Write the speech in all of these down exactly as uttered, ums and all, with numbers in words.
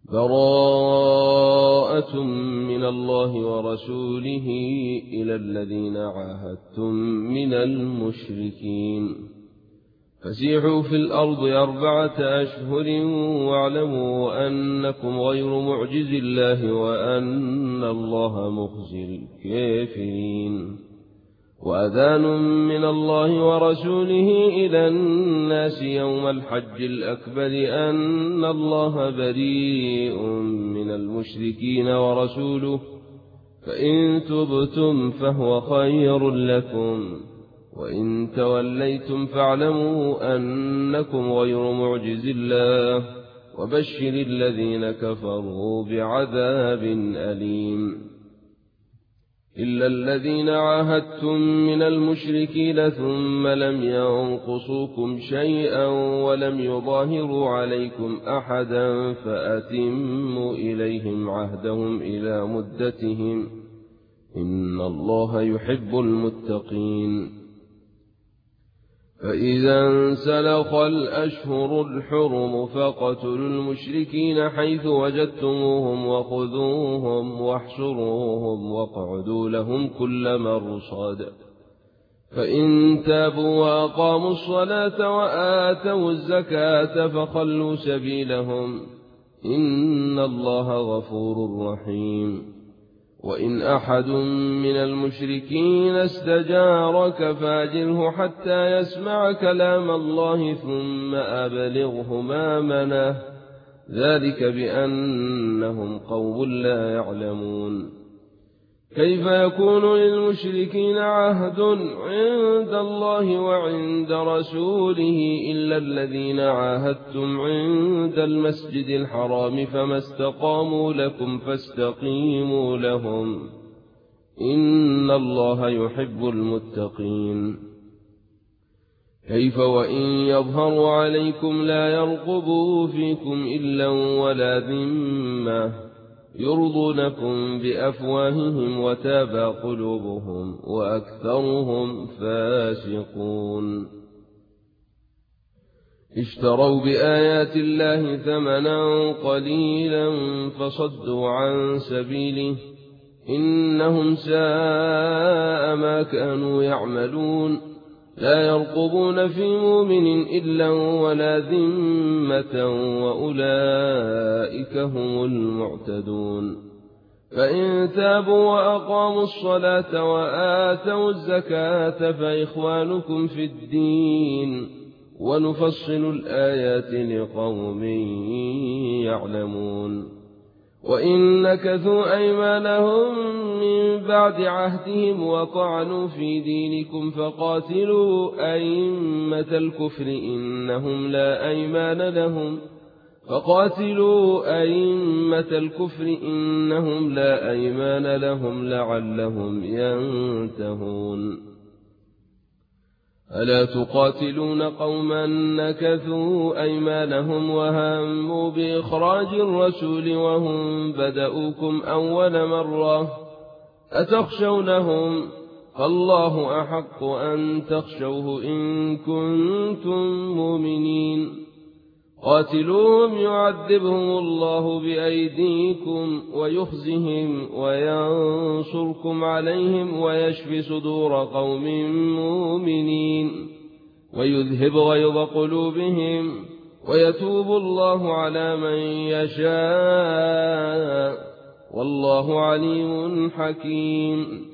براءة من الله ورسوله إلى الذين عاهدتم من المشركين فسيحوا في الأرض أربعة أشهر واعلموا أنكم غير معجز الله وأن الله مخزي الكافرين وأذان من الله ورسوله إلى الناس يوم الحج الأكبر أن الله بريء من المشركين ورسوله فإن تبتم فهو خير لكم وإن توليتم فاعلموا أنكم غير معجز الله وبشر الذين كفروا بعذاب أليم إلا الذين عاهدتم من المشركين ثم لم ينقصوكم شيئا ولم يظاهروا عليكم أحدا فأتموا إليهم عهدهم إلى مدتهم إن الله يحب المتقين فإذا انسلخ الأشهر الحرم فاقتلوا المشركين حيث وجدتموهم وخذوهم واحصروهم واقعدوا لهم كل مرصد فإن تابوا وأقاموا الصلاة وآتوا الزكاة فخلوا سبيلهم إن الله غفور رحيم وإن أحد من المشركين استجارك فاجره حتى يسمع كلام الله ثم أبلغه مأمنه ذلك بأنهم قوم لا يعلمون كيف يكون للمشركين عهد عند الله وعند رسوله إلا الذين عاهدتم عند المسجد الحرام فما استقاموا لكم فاستقيموا لهم إن الله يحب المتقين كيف وإن يظهروا عليكم لا يرقبوا فيكم إلا ولا ذمة يرضونكم بأفواههم وتابى قلوبهم وأكثرهم فاسقون اشتروا بآيات الله ثمنا قليلا فصدوا عن سبيله إنهم ساء ما كانوا يعملون لا يرقبون في مؤمن إلا ولا ذمة وأولئك هم المعتدون فإن تابوا وأقاموا الصلاة وآتوا الزكاة فإخوانكم في الدين ونفصل الآيات لقوم يعلمون وإن نكثوا أيمانهم من بعد عهدهم وطعنوا في دينكم فقاتلوا أئمة الكفر إنهم لا أيمان لهم فقاتلوا أئمة الكفر إنهم لا أيمان لهم لعلهم ينتهون ألا تقاتلون قوما نكثوا أيمانهم وهموا بإخراج الرسول وهم بدؤوكم أول مرة أتخشونهم فالله أحق أن تخشوه إن كنتم مؤمنين قاتلوهم يعذبهم الله بأيديكم ويخزهم وينصركم عليهم ويشفي صدور قوم مؤمنين ويذهب غيظ قلوبهم ويتوب الله على من يشاء والله عليم حكيم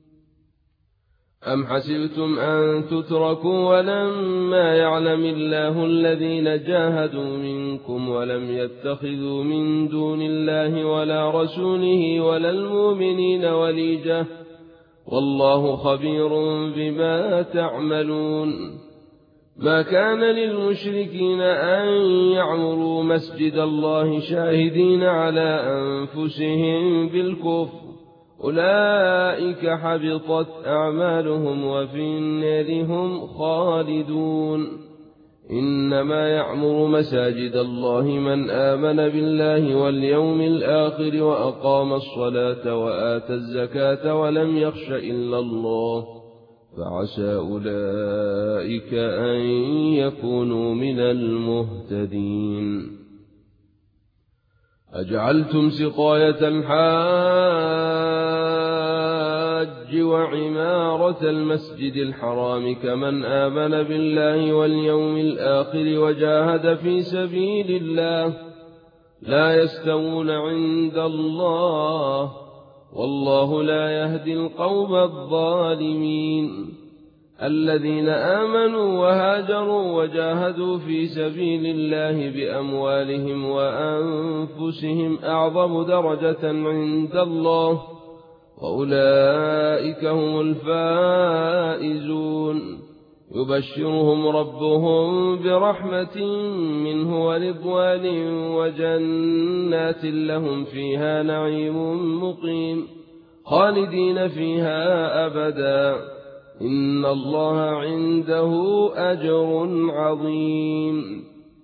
أم حسبتم أن تتركوا ولما يعلم الله الذين جاهدوا منكم ولم يتخذوا من دون الله ولا رسوله ولا المؤمنين وليجة والله خبير بما تعملون ما كان للمشركين أن يعمروا مسجد الله شاهدين على أنفسهم بالكفر أولئك حبطت أعمالهم وفي النار هم خالدون إنما يعمر مساجد الله من آمن بالله واليوم الآخر وأقام الصلاة وآتى الزكاة ولم يخش إلا الله فعسى أولئك أن يكونوا من المهتدين أجعلتم سقاية الحاج وعمارة المسجد الحرام كمن آمن بالله واليوم الآخر وجاهد في سبيل الله لا يستوون عند الله والله لا يهدي القوم الظالمين الذين آمنوا وهاجروا وجاهدوا في سبيل الله بأموالهم وأنفسهم أعظم درجة عند الله وأولئك هم الفائزون يبشرهم ربهم برحمة منه ورضوان وجنات لهم فيها نعيم مقيم خالدين فيها أبدا إن الله عنده أجر عظيم.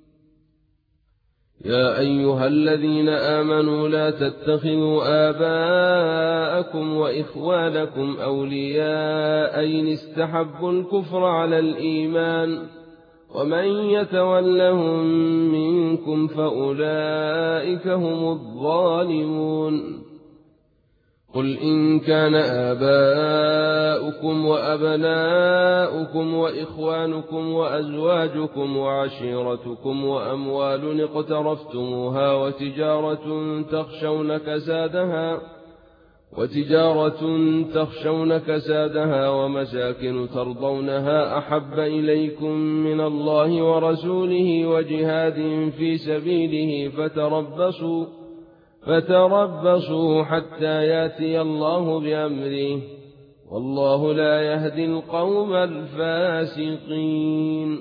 يا أيها الذين آمنوا لا تتخذوا آباءكم وإخوانكم أولياء إن استحبوا الكفر على الإيمان ومن يتولهم منكم فأولئك هم الظالمون. قل إن كان آباؤكم وأبناؤكم وإخوانكم وأزواجكم وعشيرتكم وأموال اقترفتموها وتجارة تخشون كسادها وتجارة تخشون كسادها ومساكن ترضونها أحب إليكم من الله ورسوله وجهاد في سبيله فتربصوا فتربصوا حتى يأتي الله بأمره والله لا يهدي القوم الفاسقين.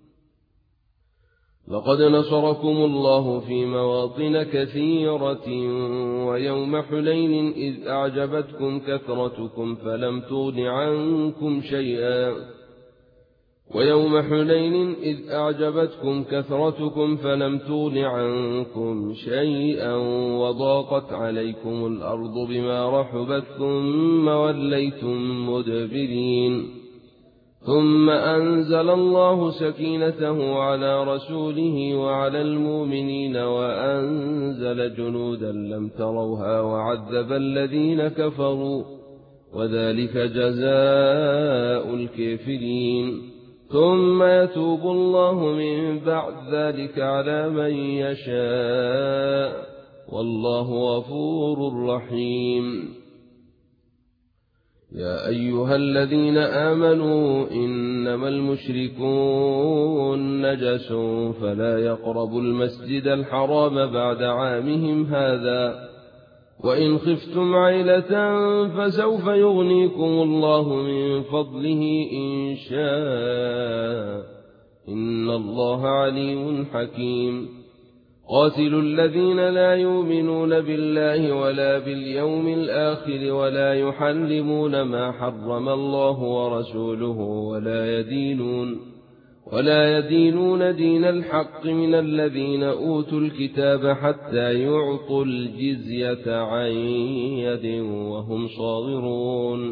لقد نصركم الله في مواطن كثيرة ويوم حنين إذ أعجبتكم كثرتكم فلم تغن عنكم شيئا ويوم حنين إذ أعجبتكم كثرتكم فلم تغن عنكم شيئا وضاقت عليكم الأرض بما رحبت ثم وليتم مدبرين ثم أنزل الله سكينته على رسوله وعلى المؤمنين وأنزل جنودا لم تروها وعذب الذين كفروا وذلك جزاء الكافرين ثم يتوب الله من بعد ذلك على من يشاء والله غفور رحيم. يا أيها الذين آمنوا إنما المشركون نجس فلا يقربوا المسجد الحرام بعد عامهم هذا وإن خفتم عيلة فسوف يغنيكم الله من فضله إن شاء إن الله عليم حكيم. قاتلوا الذين لا يؤمنون بالله ولا باليوم الآخر ولا يحرمون ما حرم الله ورسوله ولا يدينون ولا يدينون دين الحق من الذين أوتوا الكتاب حتى يعطوا الجزية عن يد وهم صاغرون.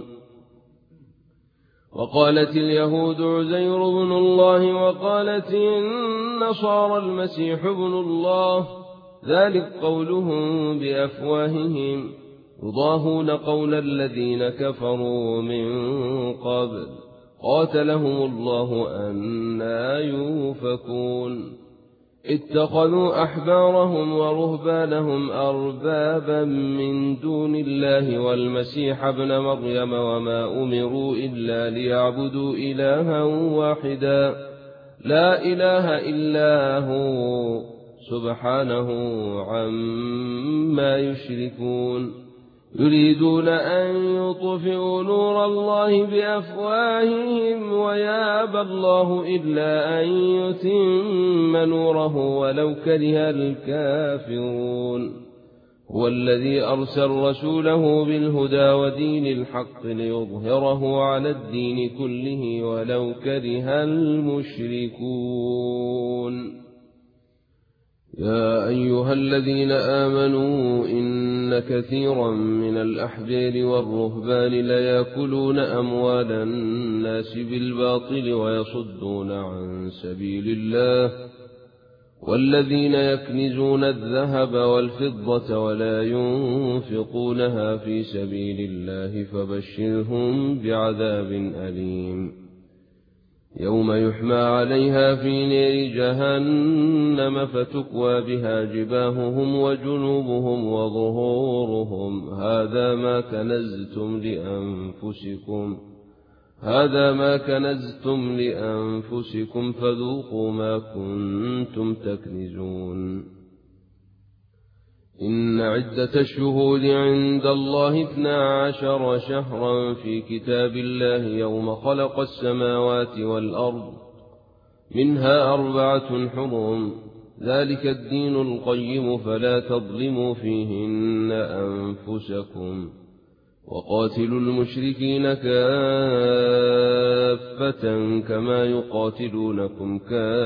وقالت اليهود عزير بن الله وقالت النصارى المسيح ابن الله ذلك قولهم بأفواههم يضاهون قول الذين كفروا من قبل قاتلهم الله أنى يؤفكون. اتخذوا أحبارهم ورهبانهم أربابا من دون الله والمسيح ابن مريم وما أمروا إلا ليعبدوا إلها واحدا لا إله إلا هو سبحانه عما يشركون. يريدون أن يطفئوا نور الله بأفواههم ويابى الله إلا أن يتم نوره ولو كره الكافرون. هو الذي أرسل رسوله بالهدى ودين الحق ليظهره على الدين كله ولو كره المشركون. يا أيها الذين آمنوا إن كثيرا من الأحبار والرهبان ليأكلون أموال الناس بالباطل ويصدون عن سبيل الله والذين يكنزون الذهب والفضة ولا ينفقونها في سبيل الله فبشرهم بعذاب أليم يوم يحمى عليها في نار جهنم فتكوى بها جباههم وجنوبهم وظهورهم هذا ما كنزتم لأنفسكم هذا ما كنزتم لأنفسكم فذوقوا ما كنتم تكنزون إن عدة الشهور عند الله اثنا عشر شهرا في كتاب الله يوم خلق السماوات والأرض منها أربعة حرم ذلك الدين القيم فلا تظلموا فيهن أنفسكم وقاتلوا المشركين كافة كما يقاتلونكم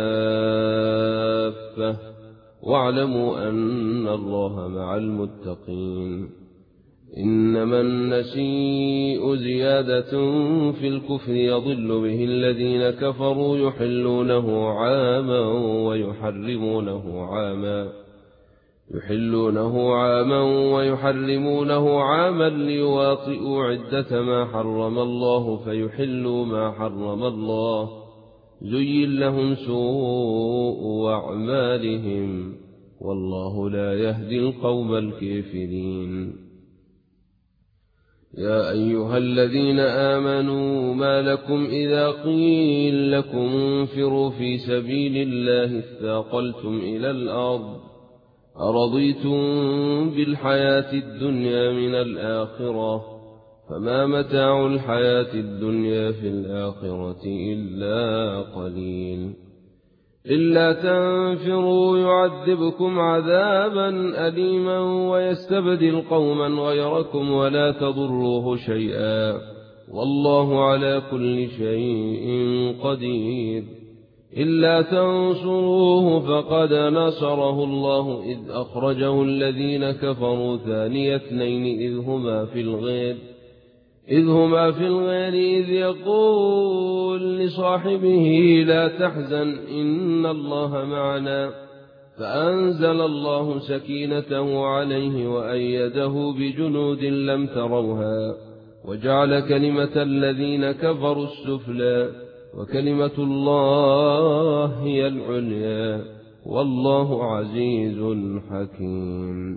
كافة واعلموا أن الله مع المتقين إنما النسيء زيادة في الكفر يضل به الذين كفروا يحلونه عاما ويحرمونه عاما يحلونه عاما ويحرمونه عاما ليواطئوا عدة ما حرم الله فيحلوا ما حرم الله زين لهم سوء أعمالهم والله لا يهدي القوم الكافرين يا أيها الذين آمنوا ما لكم إذا قيل لكم انفروا في سبيل الله اثاقلتم إلى الأرض أرضيتم بالحياة الدنيا من الآخرة فما متاع الحياة الدنيا في الآخرة إلا قليل إلا تنفروا يعذبكم عذابا أليما ويستبدل قوما غيركم ولا تضروه شيئا والله على كل شيء قدير إلا تنصروه فقد نصره الله إذ أخرجه الذين كفروا ثاني اثنين إذ هما في الغير إذ هما في الغير إذ يقول لصاحبه لا تحزن إن الله معنا فأنزل الله سكينته عليه وأيده بجنود لم تروها وجعل كلمة الذين كفروا السفلى وكلمة الله هي العليا والله عزيز حكيم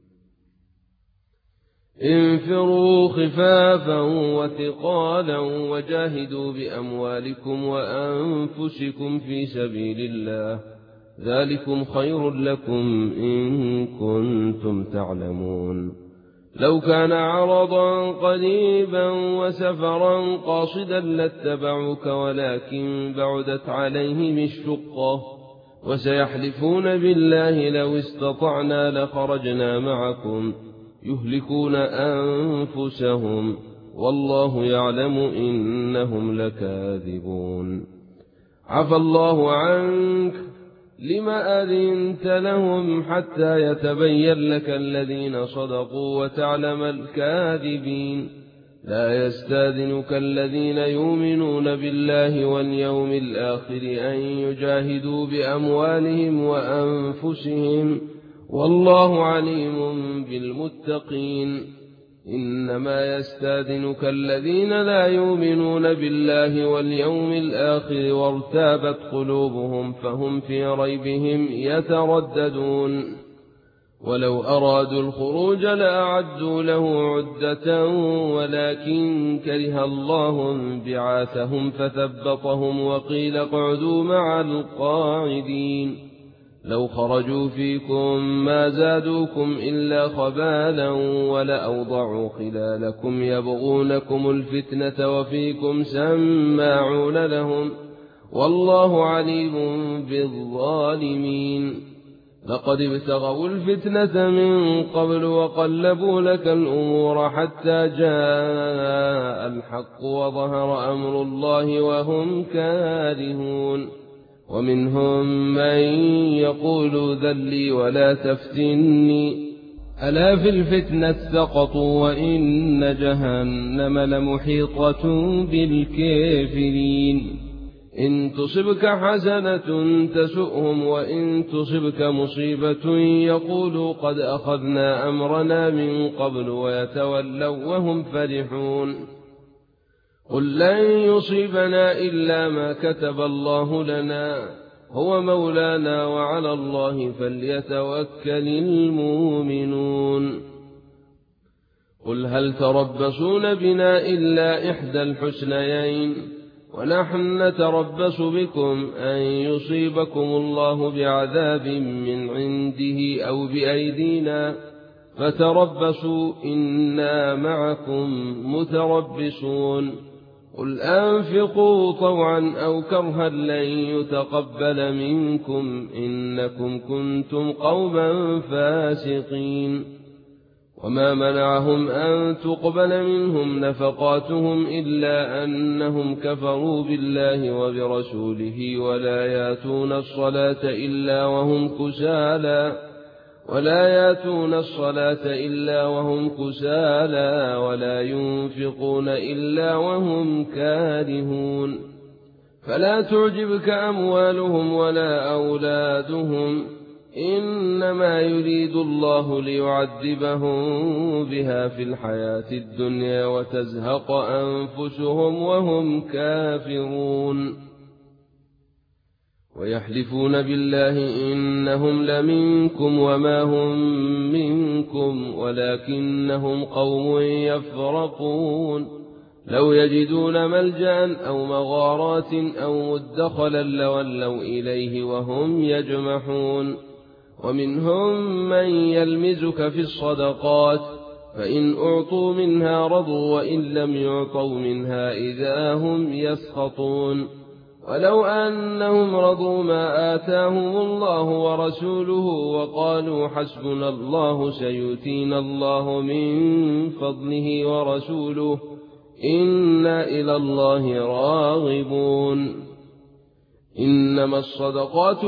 انفروا خفافا وثقالا وجاهدوا بأموالكم وأنفسكم في سبيل الله ذلكم خير لكم إن كنتم تعلمون لو كان عرضا قريبا وسفرا قاصدا لاتبعوك ولكن بعدت عليهم الشقة وسيحلفون بالله لو استطعنا لخرجنا معكم يهلكون أنفسهم والله يعلم إنهم لكاذبون عفى الله عنك لما أذنت لهم حتى يتبين لك الذين صدقوا وتعلم الكاذبين لا يستاذنك الذين يؤمنون بالله واليوم الآخر أن يجاهدوا بأموالهم وأنفسهم والله عليم بالمتقين إنما يستاذنك الذين لا يؤمنون بالله واليوم الآخر وارتابت قلوبهم فهم في ريبهم يترددون ولو أرادوا الخروج لأعدوا له عدة ولكن كره الله بعاثهم فثبطهم وقيل اقعدوا مع القاعدين لو خرجوا فيكم ما زادوكم إلا خبالا ولأوضعوا خلالكم يبغونكم الفتنة وفيكم سماعون لهم والله عليم بالظالمين لقد ابتغوا الفتنة من قبل وقلبوا لك الأمور حتى جاء الحق وظهر أمر الله وهم كارهون ومنهم من يقول ذلي ولا تفتني ألا في الفتنة سقطوا وإن جهنم لمحيطة بالكافرين إن تصبك حسنة تسؤهم وإن تصبك مصيبة يقولوا قد أخذنا أمرنا من قبل ويتولوا وهم فرحون قل لن يصيبنا إلا ما كتب الله لنا هو مولانا وعلى الله فليتوكل المؤمنون قل هل تربصون بنا إلا إحدى الحسنيين ونحن نتربص بكم أن يصيبكم الله بعذاب من عنده أو بأيدينا فتربصوا إنا معكم متربصون قل أنفقوا طوعا أو كرها لن يتقبل منكم إنكم كنتم قوما فاسقين وما منعهم أن تقبل منهم نفقاتهم إلا أنهم كفروا بالله وبرسوله ولا ياتون الصلاة إلا وهم كسالى ولا ياتون الصلاة إلا وهم كسالى ولا ينفقون إلا وهم كارهون فلا تعجبك أموالهم ولا أولادهم إنما يريد الله ليعذبهم بها في الحياة الدنيا وتزهق أنفسهم وهم كافرون ويحلفون بالله إنهم لمنكم وما هم منكم ولكنهم قوم يفرقون لو يجدون ملجأ أو مغارات أو مدخلا لولوا إليه وهم يجمحون ومنهم من يلمزك في الصدقات فإن أعطوا منها رضوا وإن لم يعطوا منها إذا هم يسخطون ولو أنهم رضوا ما آتاهم الله ورسوله وقالوا حسبنا الله سيؤتينا الله من فضله ورسوله إنا إلى الله راغبون إنما الصدقات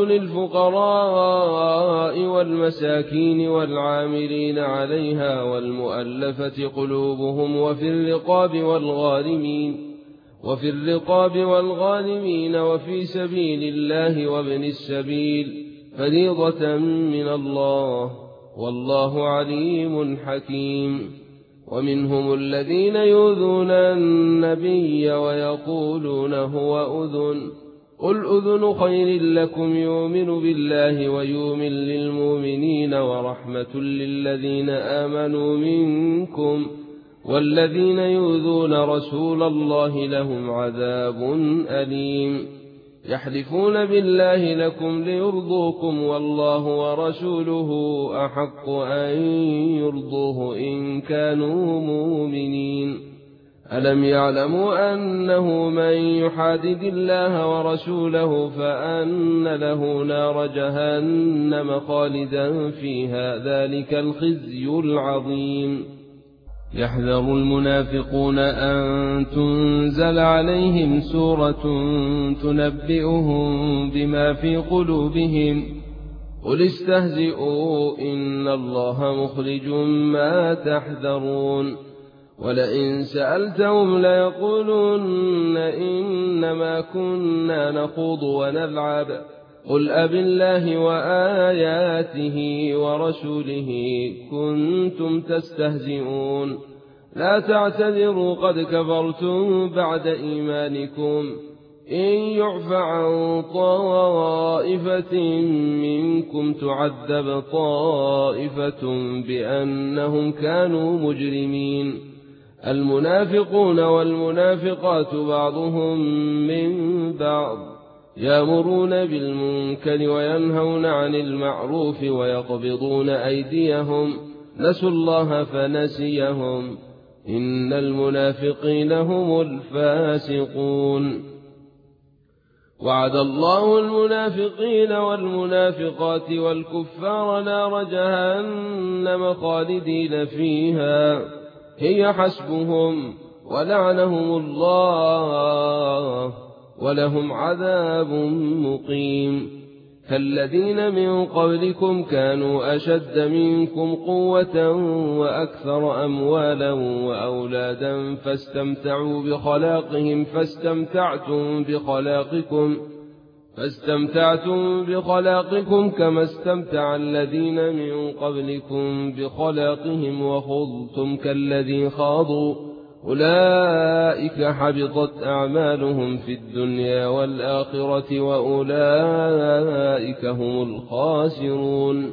للفقراء والمساكين والعاملين عليها والمؤلفة قلوبهم وفي الرقاب والغارمين وفي الرقاب والغارمين وفي سبيل الله وابن السبيل فريضة من الله والله عليم حكيم ومنهم الذين يؤذون النبي ويقولون هو أذن قل أذن خير لكم يؤمن بالله ويؤمن للمؤمنين ورحمة للذين آمنوا منكم والذين يؤذون رسول الله لهم عذاب أليم يحلفون بالله لكم ليرضوكم والله ورسوله أحق أن يرضوه إن كانوا مؤمنين ألم يعلموا أنه من يحادد الله ورسوله فأن له نار جهنم خالدا فيها ذلك الخزي العظيم يحذر المنافقون أن تنزل عليهم سورة تنبئهم بما في قلوبهم قل استهزئوا إن الله مخرج ما تحذرون ولئن سألتهم ليقولن إنما كنا نخوض ونلعب قل أبالله وآياته ورسوله كنتم تستهزئون لا تعتذروا قد كفرتم بعد إيمانكم إن يعف عن طائفة منكم تعذب طائفة بأنهم كانوا مجرمين المنافقون والمنافقات بعضهم من بعض يأمرون بالمنكر وينهون عن المعروف ويقبضون أيديهم نسوا الله فنسيهم إن المنافقين هم الفاسقون وعد الله المنافقين والمنافقات والكفار نار جهنم خالدين فيها هي حسبهم ولعنهم الله ولهم عذاب مقيم كالذين من قبلكم كانوا أشد منكم قوة وأكثر أموالا وأولادا فاستمتعوا بخلاقهم فاستمتعتم بخلاقكم فاستمتعتم بخلاقكم كما استمتع الذين من قبلكم بخلاقهم وخضتم كالذي خاضوا أولئك حبطت أعمالهم في الدنيا والآخرة وأولئك هم الخاسرون.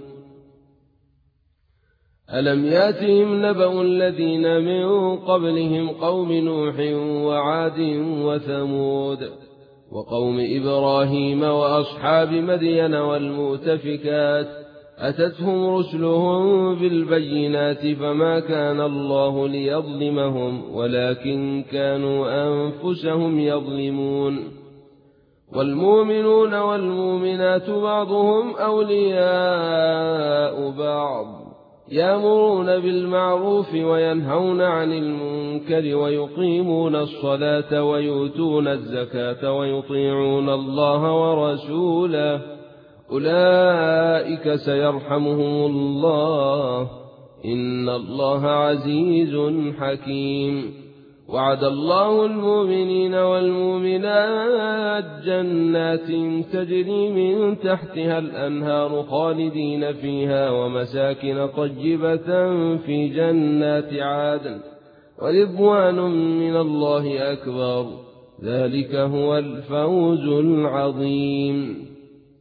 ألم ياتهم نبأ الذين من قبلهم قوم نوح وعاد وثمود وقوم إبراهيم وأصحاب مدين والمؤتفكات أتتهم رسلهم بالبينات فما كان الله ليظلمهم ولكن كانوا أنفسهم يظلمون. والمؤمنون والمؤمنات بعضهم أولياء بعض يأمرون بالمعروف وينهون عن المنكر ويقيمون الصلاة ويؤتون الزكاة ويطيعون الله ورسوله أولئك سيرحمهم الله إن الله عزيز حكيم. وعد الله المؤمنين والمؤمنات جنات تجري من تحتها الأنهار خالدين فيها ومساكن طيبة في جنات عدن ورضوان من الله أكبر ذلك هو الفوز العظيم.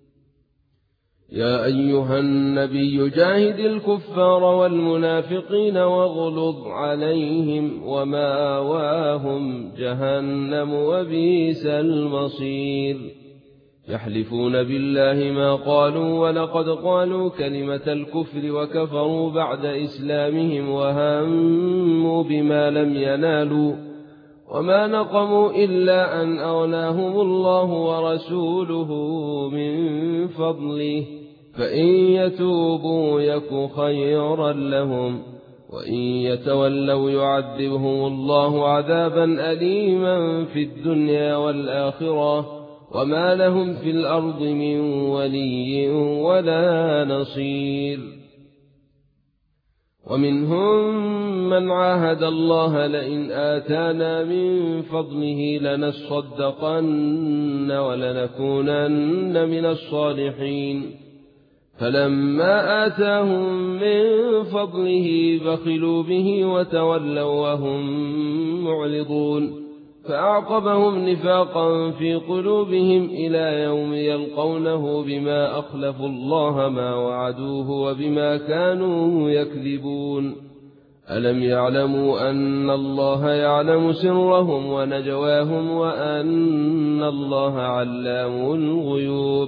يا أيها النبي جاهد الكفار والمنافقين واغلظ عليهم وماواهم جهنم وبئس المصير. يحلفون بالله ما قالوا ولقد قالوا كلمة الكفر وكفروا بعد إسلامهم وهموا بما لم ينالوا وما نقموا إلا أن أغناهم الله ورسوله من فضله فإن يتوبوا يك خيرا لهم وإن يتولوا يعذبهم الله عذابا أليما في الدنيا والآخرة وما لهم في الأرض من ولي ولا نصير. ومنهم من عاهد الله لئن آتانا من فضله لنصدقن ولنكونن من الصالحين فلما آتاهم من فضله بخلوا به وتولوا وهم معرضون فأعقبهم نفاقا في قلوبهم إلى يوم يلقونه بما أخلفوا الله ما وعدوه وبما كانوا يكذبون. ألم يعلموا أن الله يعلم سرهم ونجواهم وأن الله علام الغيوب.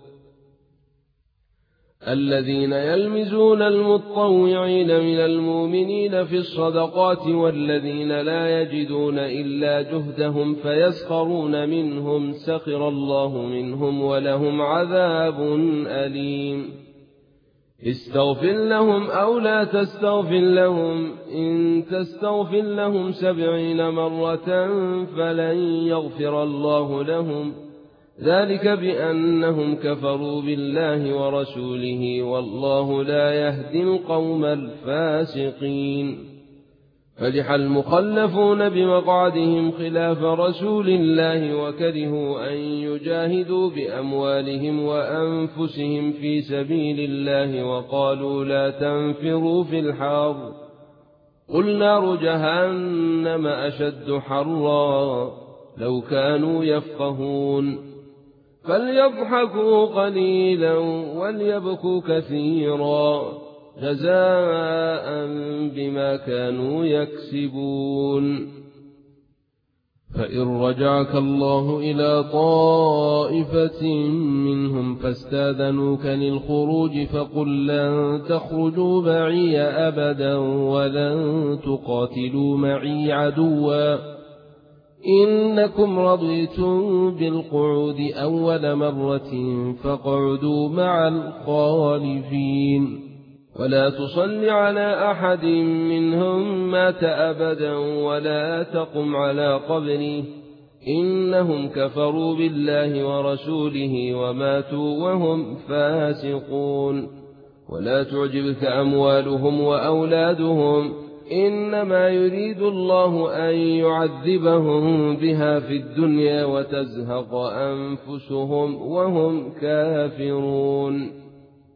الذين يلمزون المطوعين من المؤمنين في الصدقات والذين لا يجدون إلا جهدهم فيسخرون منهم سخر الله منهم ولهم عذاب أليم. استغفر لهم أو لا تستغفر لهم إن تستغفر لهم سبعين مرة فلن يغفر الله لهم ذلك بأنهم كفروا بالله ورسوله والله لا يهدي القوم الفاسقين. فرح المخلفون بمقعدهم خلاف رسول الله وكرهوا أن يجاهدوا بأموالهم وأنفسهم في سبيل الله وقالوا لا تنفروا في الحار قل نار جهنم أشد حرا لو كانوا يفقهون. فليضحكوا قليلا وليبكوا كثيرا جزاء بما كانوا يكسبون. فإن رجعك الله إلى طائفة منهم فاستاذنوك للخروج فقل لن تخرجوا معي أبدا ولن تقاتلوا معي عدوا إنكم رضيتم بالقعود أول مرة فاقعدوا مع الخالفين ولا تصل على أحد منهم مات أبدا ولا تقم على قبره إنهم كفروا بالله ورسوله وماتوا وهم فاسقون. ولا تعجبك أموالهم وأولادهم إنما يريد الله أن يعذبهم بها في الدنيا وتزهق أنفسهم وهم كافرون.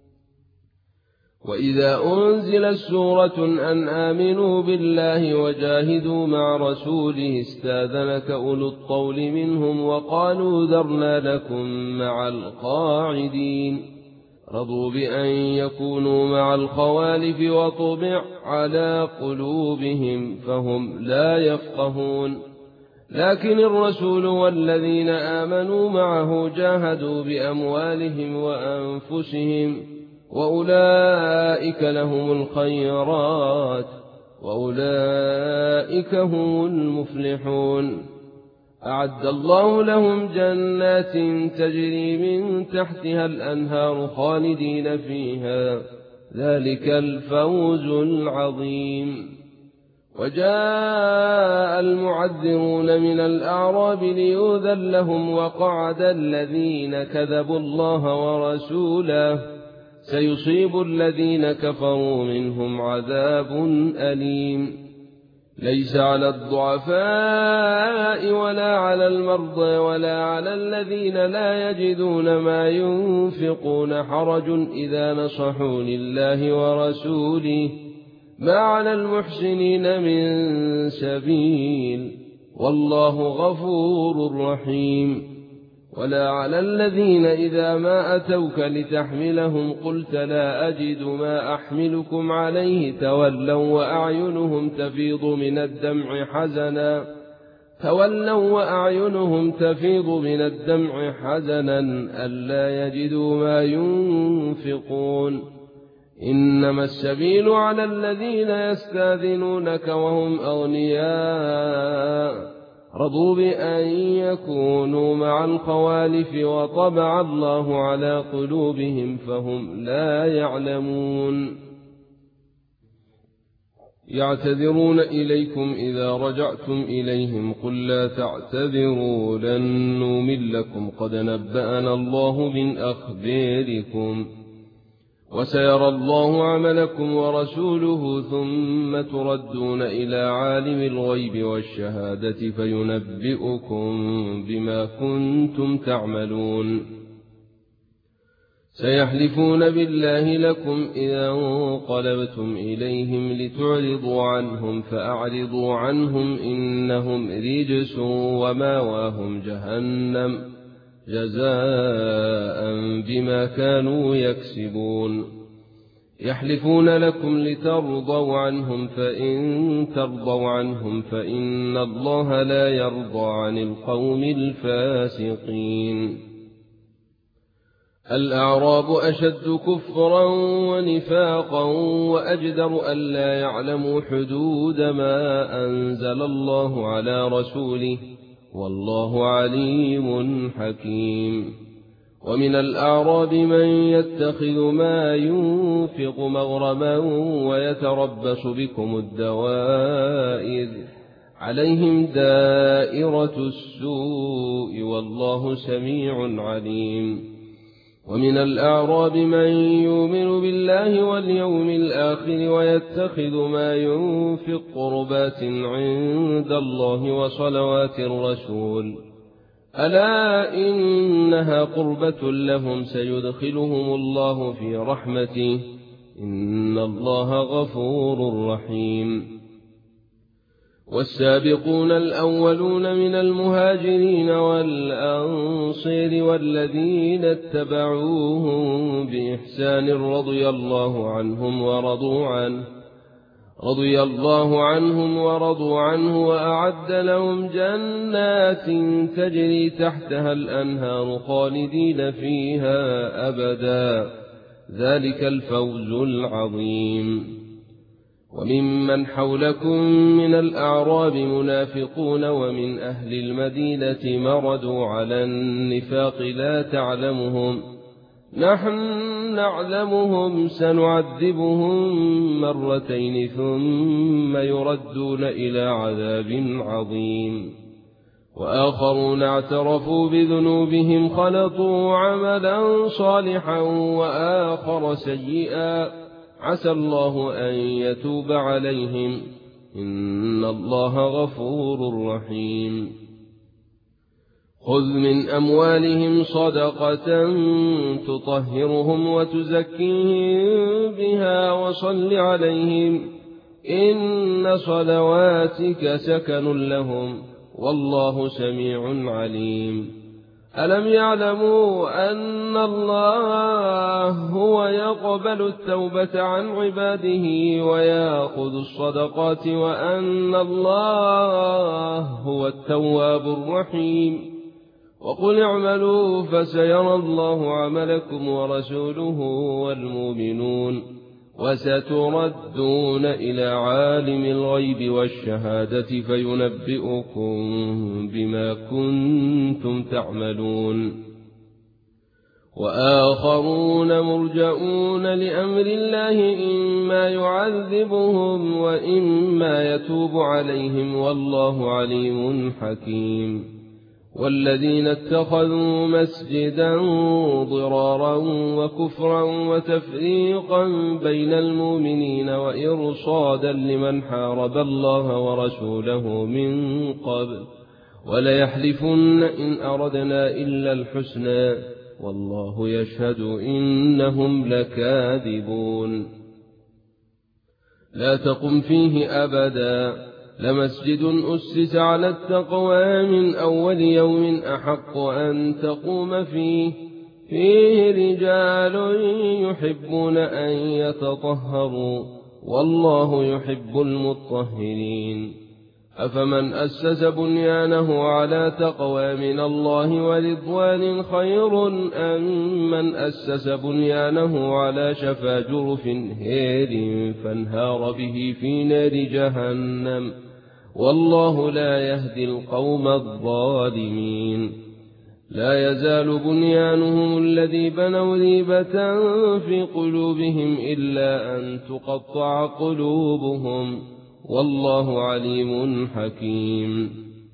وإذا أنزلت سورة أن آمنوا بالله وجاهدوا مع رسوله استاذنك أولو الطول منهم وقالوا ذرنا لكم مع القاعدين. رضوا بأن يكونوا مع الخوالف وطبع على قلوبهم فهم لا يفقهون. لكن الرسول والذين آمنوا معه جاهدوا بأموالهم وأنفسهم وأولئك لهم الخيرات وأولئك هم المفلحون. أعد الله لهم جنات تجري من تحتها الأنهار خالدين فيها ذلك الفوز العظيم. وجاء المعذرون من الأعراب ليؤذن لهم وقعد الذين كذبوا الله ورسوله سيصيب الذين كفروا منهم عذاب أليم. ليس على الضعفاء ولا على المرضى ولا على الذين لا يجدون ما ينفقون حرج إذا نصحوا لله ورسوله ما على المحسنين من سبيل والله غفور رحيم. ولا على الذين إذا ما أتوك لتحملهم قلت لا أجد ما أحملكم عليه تولوا وأعينهم تفيض من الدمع حزنا تولوا وأعينهم تفيض من الدمع حزنا ألا يجدوا ما ينفقون. إنما السبيل على الذين يستاذنونك وهم أغنياء رضوا بأن يكونوا مع الخوالف وطبع الله على قلوبهم فهم لا يعلمون. يعتذرون إليكم إذا رجعتم إليهم قل لا تعتذروا لن نؤمن لكم قد نبأنا الله من أخباركم وسيرى الله عملكم ورسوله ثم تردون إلى عالم الغيب والشهادة فينبئكم بما كنتم تعملون. سيحلفون بالله لكم إذا انقلبتم إليهم لتعرضوا عنهم فأعرضوا عنهم إنهم رجس وماواهم جهنم جزاء بما كانوا يكسبون. يحلفون لكم لترضوا عنهم فإن ترضوا عنهم فإن الله لا يرضى عن القوم الفاسقين. الأعراب أشد كفرا ونفاقا وأجدر ألا يعلموا حدود ما أنزل الله على رسوله والله عليم حكيم. ومن الأعراب من يتخذ ما ينفق مغرما ويتربص بكم الدوائر عليهم دائرة السوء والله سميع عليم. ومن الأعراب من يؤمن بالله واليوم الآخر ويتخذ ما ينفق قربات عند الله وصلوات الرسول ألا إنها قربة لهم سيدخلهم الله في رحمته إن الله غفور رحيم. والسابقون الأولون من المهاجرين والأنصار والذين اتبعوهم بإحسان رضي الله عنهم ورضوا عنه رضي الله عنهم ورضوا عنه وأعد لهم جنات تجري تحتها الأنهار خالدين فيها أبدا ذلك الفوز العظيم. وممن حولكم من الأعراب منافقون ومن أهل المدينة مردوا على النفاق لا تعلمهم نحن نعلمهم سنعذبهم مرتين ثم يردون إلى عذاب عظيم. وآخرون اعترفوا بذنوبهم خلطوا عملا صالحا وآخر سيئا عسى الله أن يتوب عليهم إن الله غفور رحيم خذ من أموالهم صدقة تطهرهم وتزكيهم بها وصل عليهم إن صلواتك سكن لهم والله سميع عليم ألم يعلموا أن الله هو يقبل التوبة عن عباده ويأخذ الصدقات وأن الله هو التواب الرحيم وقل اعملوا فسيرى الله عملكم ورسوله والمؤمنون وستردون إلى عالم الغيب والشهادة فينبئكم بما كنتم تعملون وآخرون مرجؤون لأمر الله إما يعذبهم وإما يتوب عليهم والله عليم حكيم والذين اتخذوا مسجدا ضرارا وكفرا وتفريقا بين المؤمنين وإرصادا لمن حارب الله ورسوله من قبل وليحلفن إن أردنا إلا الحسنى والله يشهد إنهم لكاذبون لا تقم فيه أبدا لمسجد أسس على التقوى من أول يوم أحق أن تقوم فيه فيه رجال يحبون أن يتطهروا والله يحب المطهرين أفمن أسس بنيانه على تقوى من الله ورضوان خير أم من أسس بنيانه على شفا جرف هير فانهار به في نار جهنم والله لا يهدي القوم الظالمين لا يزال بنيانهم الذي بنوا ريبة في قلوبهم إلا أن تقطع قلوبهم والله عليم حكيم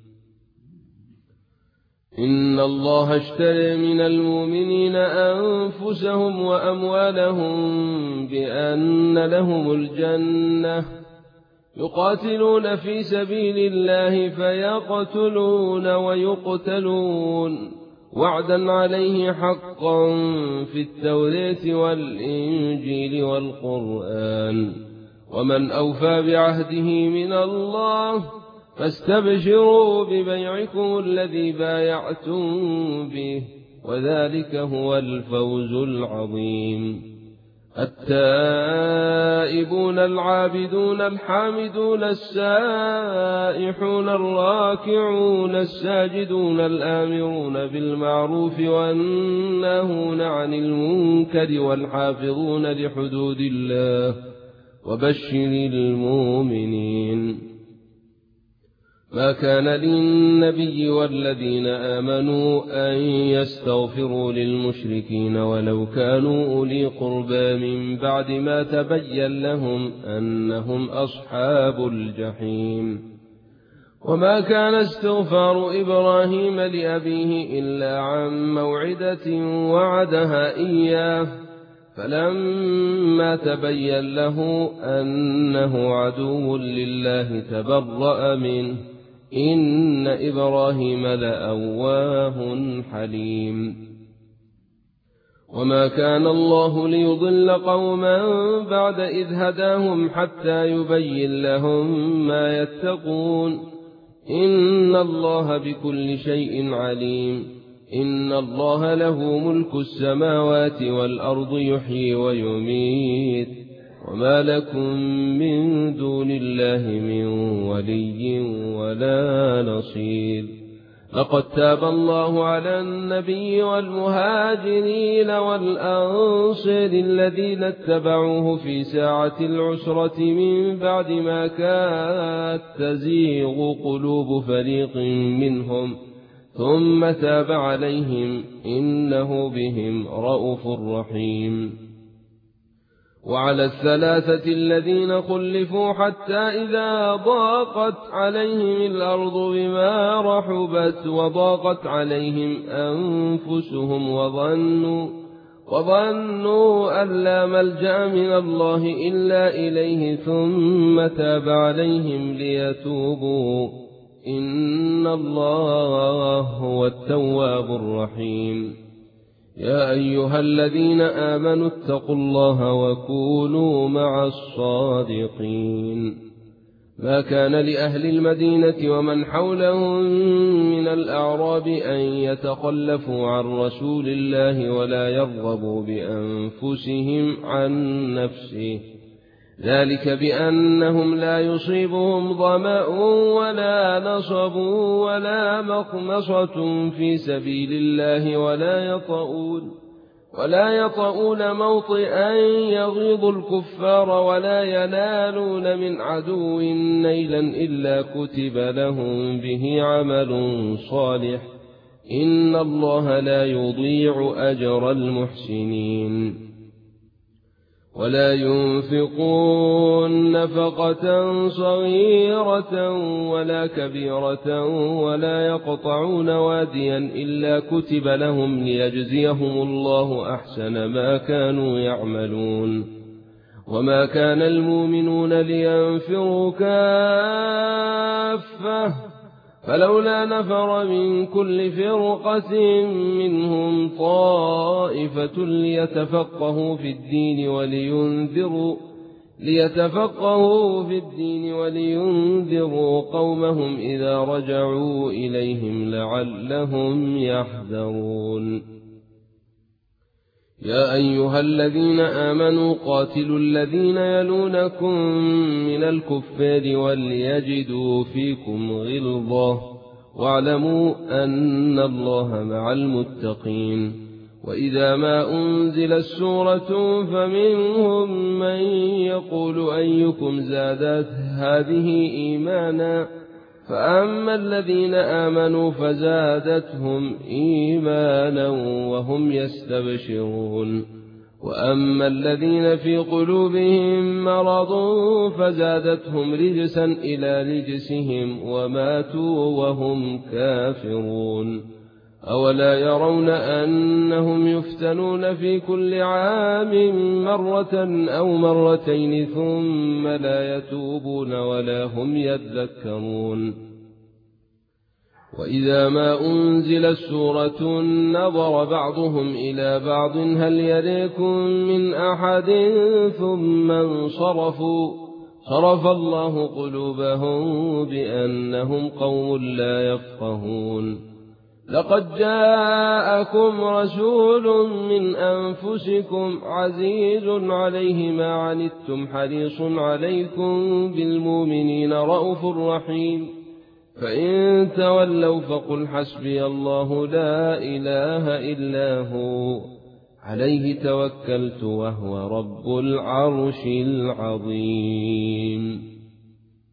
إن الله اشترى من المؤمنين أنفسهم وأموالهم بأن لهم الجنة يقاتلون في سبيل الله فيقتلون ويقتلون وعدا عليه حقا في التوراة والإنجيل والقرآن ومن أوفى بعهده من الله فاستبشروا ببيعكم الذي بايعتم به وذلك هو الفوز العظيم التائبون العابدون الحامدون السائحون الراكعون الساجدون الآمرون بالمعروف والناهون عن المنكر والحافظون لحدود الله وبشر المؤمنين ما كان للنبي والذين آمنوا أن يستغفروا للمشركين ولو كانوا أولي قربى من بعد ما تبين لهم أنهم أصحاب الجحيم وما كان استغفار إبراهيم لأبيه إلا عن موعدة وعدها إياه فلما تبين له أنه عدو لله تبرأ منه إن إبراهيم لأواه حليم وما كان الله ليضل قوما بعد إذ هداهم حتى يبين لهم ما يتقون إن الله بكل شيء عليم إن الله له ملك السماوات والأرض يحيي ويميت وما لكم من دون الله من ولي ولا نصير لقد تاب الله على النبي والمهاجرين والأنصار الذين اتبعوه في ساعة العسرة من بعد ما كانت تزيغ قلوب فريق منهم ثم تاب عليهم إنه بهم رءوف رحيم وعلى الثلاثة الذين خلفوا حتى إذا ضاقت عليهم الأرض بما رحبت وضاقت عليهم أنفسهم وظنوا وظنوا أن لا ملجأ من الله إلا إليه ثم تاب عليهم ليتوبوا إن الله هو التواب الرحيم. يا أيها الذين آمنوا اتقوا الله وكونوا مع الصادقين. ما كان لأهل المدينة ومن حولهم من الأعراب أن يتخلفوا عن رسول الله ولا يرغبوا بأنفسهم عن نفسه، ذلك بأنهم لا يصيبهم ظمأ ولا نصب ولا مخمصة في سبيل الله ولا يطؤون ولا يطؤون موطئا يغيظ الكفار ولا ينالون من عدو نيلا إلا كتب لهم به عمل صالح إن الله لا يضيع أجر المحسنين. ولا ينفقون نفقة صغيرة ولا كبيرة ولا يقطعون واديا إلا كتب لهم ليجزيهم الله أحسن ما كانوا يعملون. وما كان المؤمنون لينفروا كافة فلولا نفر من كل فرقة منهم طائفة ليتفقهوا في الدين ولينذروا ليتفقهوا في الدين ولينذروا قومهم إذا رجعوا إليهم لعلهم يحذرون. يا أيها الذين آمنوا قاتلوا الذين يلونكم من الكفار وليجدوا فيكم غلظة واعلموا أن الله مع المتقين. وإذا ما أنزلت سورة فمنهم من يقول أيكم زادت هذه إيمانا فأما الذين آمنوا فزادتهم إيمانا وهم يستبشرون وأما الذين في قلوبهم مرض فزادتهم رجسا إلى رجسهم وماتوا وهم كافرون. أولا يرون أنهم يفتنون في كل عام مرة أو مرتين ثم لا يتوبون ولا هم يذكرون. وإذا ما أنزلت سورة نظر بعضهم إلى بعض هل يريكم من أحد ثم انصرفوا صرف الله قلوبهم بأنهم قوم لا يفقهون. لقد جاءكم رسول من أنفسكم عزيز عليه ما عنتم حريص عليكم بالمؤمنين رءوف رحيم. فإن تولوا فقل حسبي الله لا إله إلا هو عليه توكلت وهو رب العرش العظيم.